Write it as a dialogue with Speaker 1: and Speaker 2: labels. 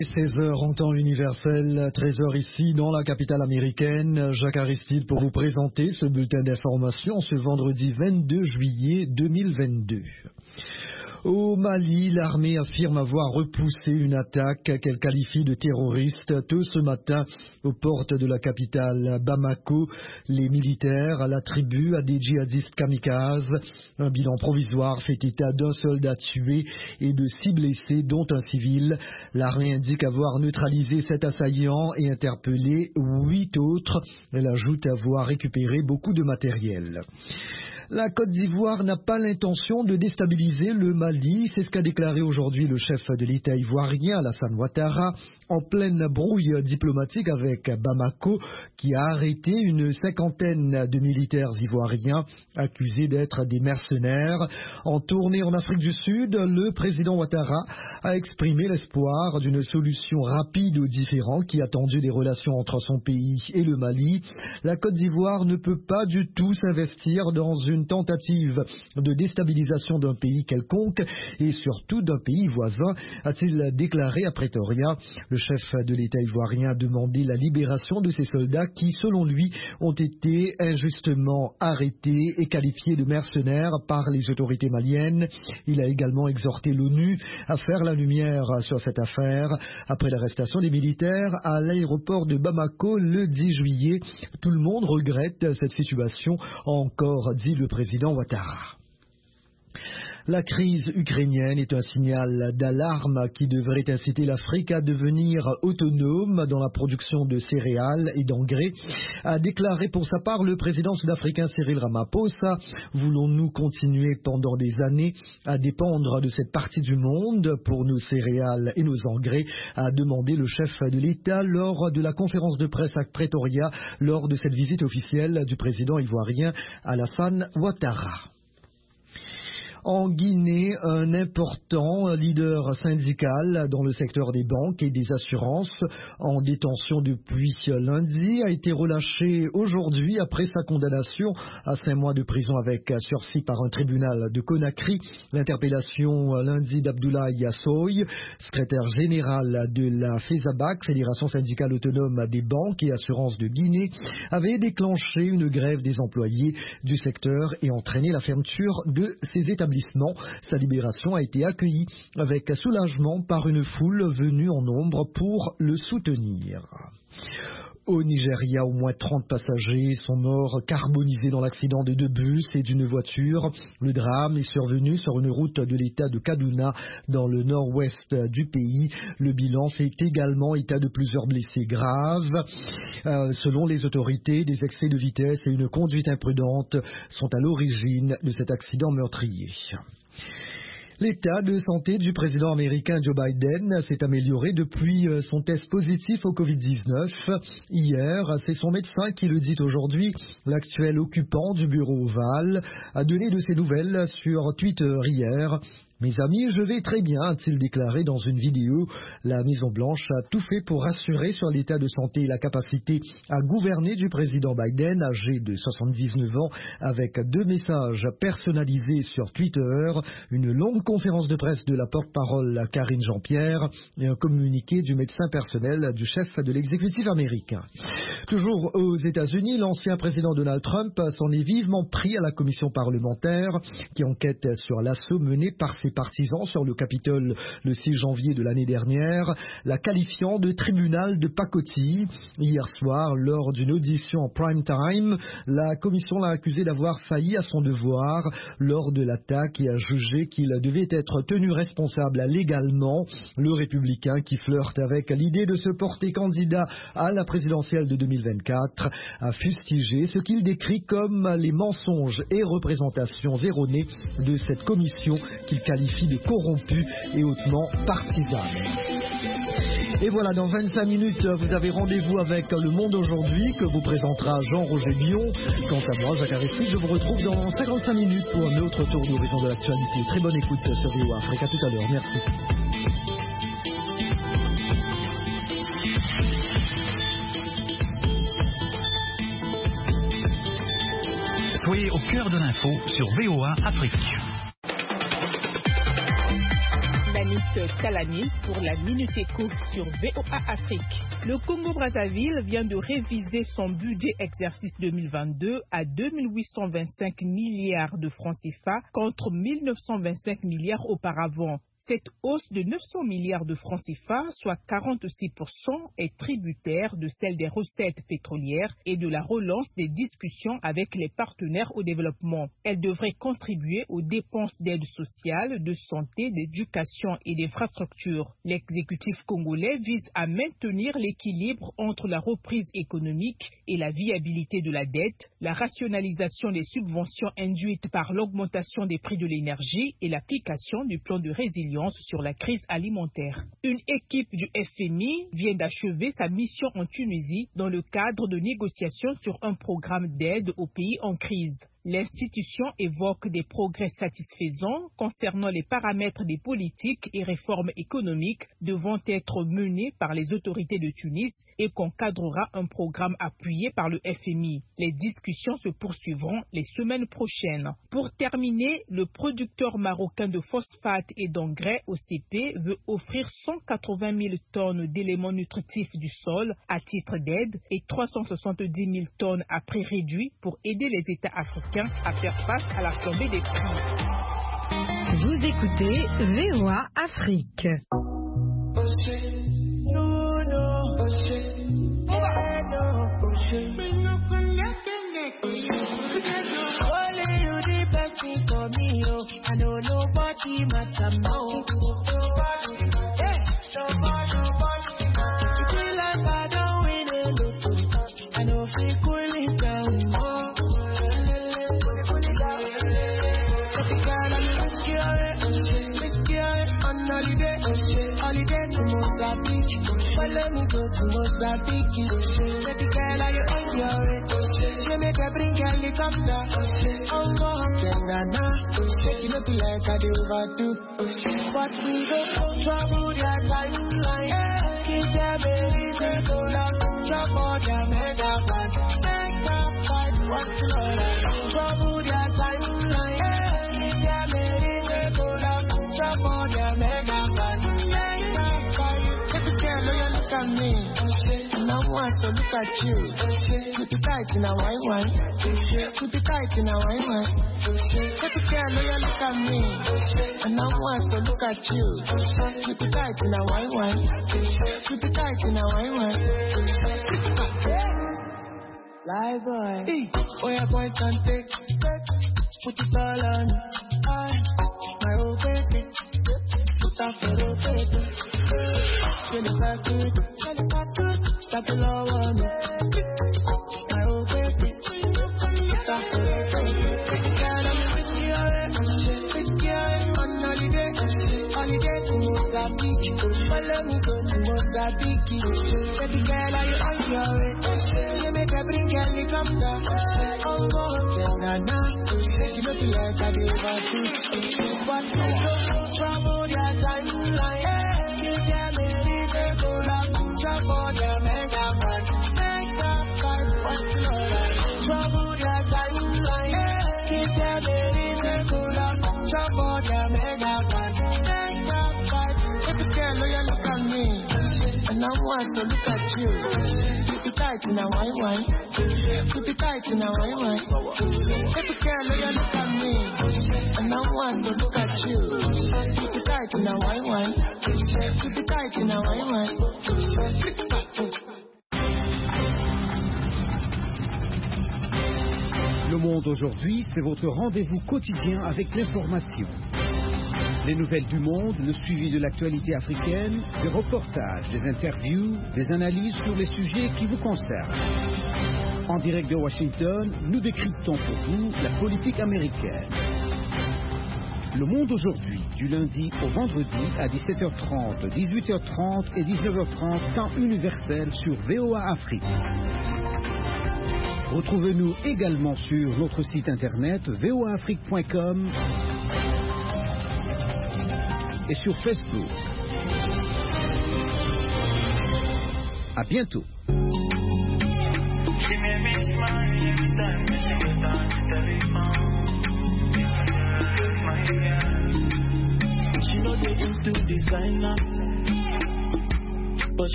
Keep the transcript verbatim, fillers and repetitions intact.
Speaker 1: seize heures en temps universel, treize heures ici dans la capitale américaine. Jacques Aristide pour vous présenter ce bulletin d'information ce vendredi vingt-deux juillet deux mille vingt-deux. Au Mali, l'armée affirme avoir repoussé une attaque qu'elle qualifie de terroriste tôt ce matin aux portes de la capitale Bamako. Les militaires l'attribuent à des djihadistes kamikazes. Un bilan provisoire fait état d'un soldat tué et de six blessés, dont un civil. L'armée indique avoir neutralisé sept assaillants et interpellé huit autres. Elle ajoute avoir récupéré beaucoup de matériel. La Côte d'Ivoire n'a pas l'intention de déstabiliser le Mali, c'est ce qu'a déclaré aujourd'hui le chef de l'État ivoirien, Alassane Ouattara, en pleine brouille diplomatique avec Bamako, qui a arrêté une cinquantaine de militaires ivoiriens accusés d'être des mercenaires. En tournée en Afrique du Sud, le président Ouattara a exprimé l'espoir d'une solution rapide aux différends qui a tendu les relations entre son pays et le Mali. La Côte d'Ivoire ne peut pas du tout s'investir dans une tentative de déstabilisation d'un pays quelconque et surtout d'un pays voisin, a-t-il déclaré à Pretoria. Le chef de l'État ivoirien a demandé la libération de ces soldats qui, selon lui, ont été injustement arrêtés et qualifiés de mercenaires par les autorités maliennes. Il a également exhorté l'ONU à faire la lumière sur cette affaire. Après l'arrestation des militaires à l'aéroport de Bamako le dix juillet, tout le monde regrette cette situation, a encore dit le président Ouattara. La crise ukrainienne est un signal d'alarme qui devrait inciter l'Afrique à devenir autonome dans la production de céréales et d'engrais, a déclaré pour sa part le président sud-africain Cyril Ramaphosa. Voulons-nous continuer pendant des années à dépendre de cette partie du monde pour nos céréales et nos engrais, a demandé le chef de l'État lors de la conférence de presse à Pretoria lors de cette visite officielle du président ivoirien Alassane Ouattara. En Guinée, un important leader syndical dans le secteur des banques et des assurances, en détention depuis lundi, a été relâché aujourd'hui après sa condamnation à cinq mois de prison avec sursis par un tribunal de Conakry. L'interpellation lundi d'Abdoulaye Yassoy, secrétaire général de la FESABAC, Fédération syndicale autonome des banques et assurances de Guinée, avait déclenché une grève des employés du secteur et entraîné la fermeture de ces établissements. Sa libération a été accueillie avec soulagement par une foule venue en nombre pour le soutenir. Au Nigeria, au moins trente passagers sont morts carbonisés dans l'accident de deux bus et d'une voiture. Le drame est survenu sur une route de l'État de Kaduna, dans le nord-ouest du pays. Le bilan fait également état de plusieurs blessés graves. Euh, selon les autorités, des excès de vitesse et une conduite imprudente sont à l'origine de cet accident meurtrier. L'état de santé du président américain Joe Biden s'est amélioré depuis son test positif au covid dix-neuf. Hier, c'est son médecin qui le dit aujourd'hui. L'actuel occupant du bureau ovale a donné de ses nouvelles sur Twitter hier. Mes amis, je vais très bien, a-t-il déclaré dans une vidéo. La Maison-Blanche a tout fait pour rassurer sur l'état de santé et la capacité à gouverner du président Biden, âgé de soixante-dix-neuf ans, avec deux messages personnalisés sur Twitter, une longue conférence de presse de la porte-parole Karine Jean-Pierre et un communiqué du médecin personnel du chef de l'exécutif américain. Toujours aux États-Unis, l'ancien président Donald Trump s'en est vivement pris à la commission parlementaire qui enquête sur l'assaut mené par ses partisans sur le Capitole le six janvier de l'année dernière, la qualifiant de tribunal de pacotille. Hier soir, lors d'une audition en prime time, la commission l'a accusé d'avoir failli à son devoir lors de l'attaque et a jugé qu'il devait être tenu responsable légalement. Le républicain qui flirte avec l'idée de se porter candidat à la présidentielle de deux mille vingt-quatre a fustigé ce qu'il décrit comme les mensonges et représentations erronées de cette commission qu'il qualifie de corrompue et hautement partisane. Et voilà, dans vingt-cinq minutes, vous avez rendez-vous avec Le Monde aujourd'hui que vous présentera Jean-Roger Bion. Quant à moi, Jacques Aristide, je vous retrouve dans cinquante-cinq minutes pour un autre tour d'horizon de l'actualité. Très bonne écoute sur V O A Afrique. À tout à l'heure. Merci.
Speaker 2: Soyez au cœur de l'info sur V O A Afrique.
Speaker 3: Manif Talanil pour la Minute Éco sur V O A Afrique. Le Congo-Brazzaville vient de réviser son budget exercice deux mille vingt-deux à deux mille huit cent vingt-cinq milliards de francs C F A contre mille neuf cent vingt-cinq milliards auparavant. Cette hausse de neuf cents milliards de francs C F A, soit quarante-six pour cent, est tributaire de celle des recettes pétrolières et de la relance des discussions avec les partenaires au développement. Elle devrait contribuer aux dépenses d'aide sociale, de santé, d'éducation et d'infrastructures. L'exécutif congolais vise à maintenir l'équilibre entre la reprise économique et la viabilité de la dette, la rationalisation des subventions induites par l'augmentation des prix de l'énergie et l'application du plan de résilience sur la crise alimentaire. Une équipe du F M I vient d'achever sa mission en Tunisie dans le cadre de négociations sur un programme d'aide aux pays en crise. L'institution évoque des progrès satisfaisants concernant les paramètres des politiques et réformes économiques devant être menées par les autorités de Tunis et qu'encadrera un programme appuyé par le F M I. Les discussions se poursuivront les semaines prochaines. Pour terminer, le producteur marocain de phosphate et d'engrais O C P veut offrir cent quatre-vingt mille tonnes d'éléments nutritifs du sol à titre d'aide et trois cent soixante-dix mille tonnes à prix réduit pour aider les États africains à faire face à la flambée des prix.
Speaker 4: Vous écoutez V O A Afrique.
Speaker 5: Follow me go to Mozambique. Baby girl, are you enjoy it? She make a bring helicopter. Oh no, Ghana. Take it up like I do overdo. But we go trouble their timeline. Keep their babies and go down. Trouble their mega fan. Make up fight what's going on. Trouble their timeline. Keep their babies and go down. Trouble their mega fan. Look at me, and I want to look at you. Put it tight in a wine wine. Put it tight in a wine wine. Take a care, look at me, and I want to look at you. Put it tight in a wine wine. Put it tight in a wine wine. Lie boy, hey. Oh yeah, boy can take. Put it all on. I, my old baby. Put up for the baby. Get it back to it, get it back to it, stop the law on me. My old baby, stop the law on me. Girl, I'm with you already, with you on holiday, holiday to Mozambique. Follow me go to Mozambique. Baby girl, are you on your way? You make a bring helicopter. Oh, go, Ghana. You look like I do overdo. But you don't trouble your timeline. You tell me. Trouble their mega man, make up fight what's going Trouble their timeline, keep their babies and cool up. Trouble their mega man, make up fight. If you care, you look at me, and I want to look at you. Put it tight in a wine wine, put it tight in a wine wine. If you care, you look at me, and I want to look at you. Put it tight in a wine wine, put it tight in a wine wine.
Speaker 6: Le Monde aujourd'hui, c'est votre rendez-vous quotidien avec l'information. Les nouvelles du monde, le suivi de l'actualité africaine, des reportages, des interviews, des analyses sur les sujets qui vous concernent. En direct de Washington, nous décryptons pour vous la politique américaine. Le Monde aujourd'hui, du lundi au vendredi à dix-sept heures trente, dix-huit heures trente et dix-neuf heures trente, temps universel sur V O A Afrique. Retrouvez-nous également sur notre site internet v o a afrique point com et sur Facebook. À bientôt.
Speaker 5: She know they into designer.